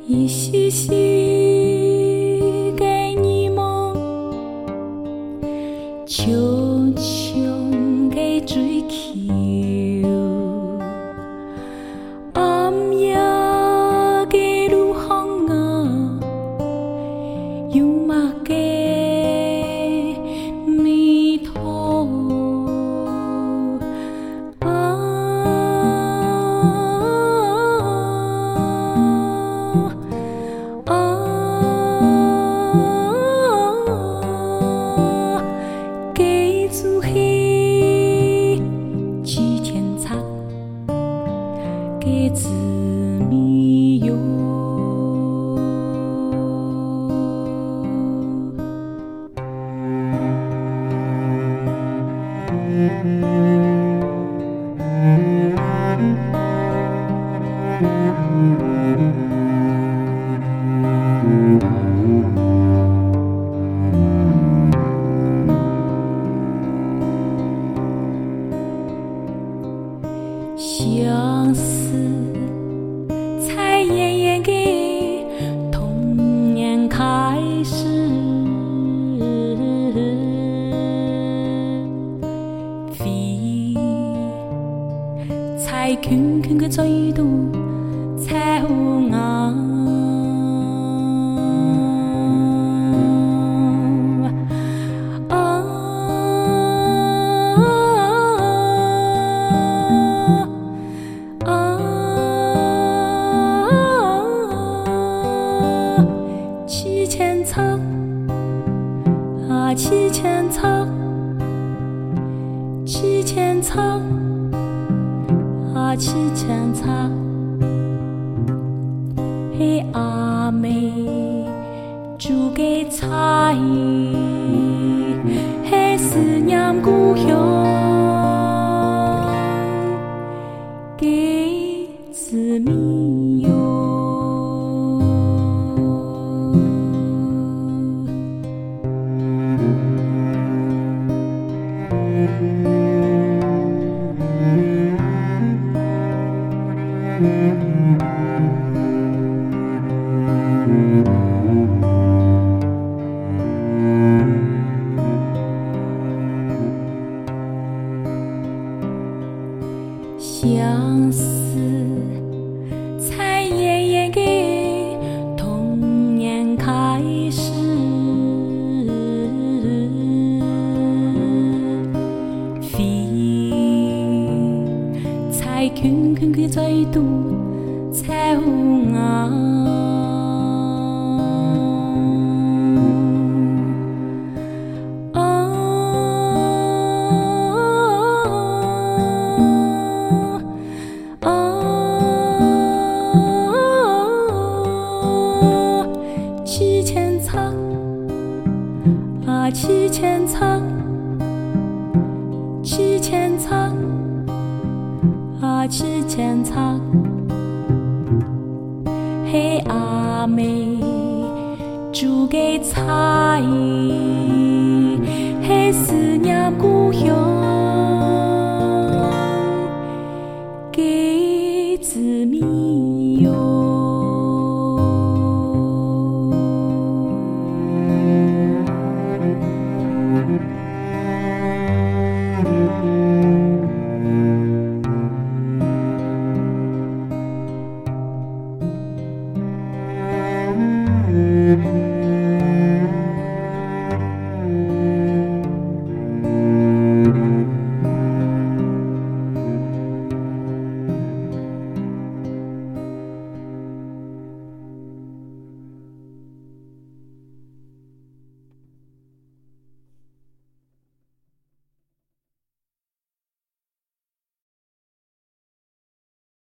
一丝丝的耳梦，悄悄的追求，暗夜的路风啊，有嘛个迷途给自迷游，相思才艳艳的童年开始，飞才圈圈的嘴肚彩虹啊，七千草啊，七千草，七千草啊，七千草。嘿，阿妹煮嘅菜，嘿，思念故乡嘅滋味哟。相思才艳艳的童年开始，飞才圈圈的嘴肚彩虹啊，七千草啊，七千草，七千草啊，七千草。嘿，阿妹煮嘅菜，嘿，思念故乡。